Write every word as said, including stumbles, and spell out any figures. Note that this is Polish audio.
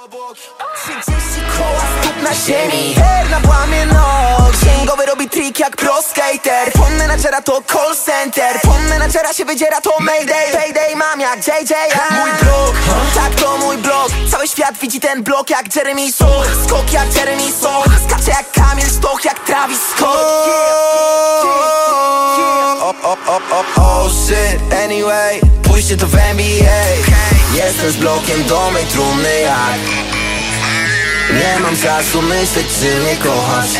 trzydzieści koła stóp na ziemi, her na płamie nóg. Księgowy robi trik jak pro skater. Fon menadżera to call center. Fon menadżera się wydziera to mayday. Payday mam jak J J. Mój blok, tak to mój blok. Cały świat widzi ten blok jak Jeremy Soch. Skok jak Jeremy Soch. Skacze jak Kamil Stoch, jak Travis Scott. Oh, oh, oh, oh, oh shit, anyway. Pójście to w N B A. Jestem z blokiem do mej trumny jak. Nie mam czasu myśleć, czy mnie kochasz.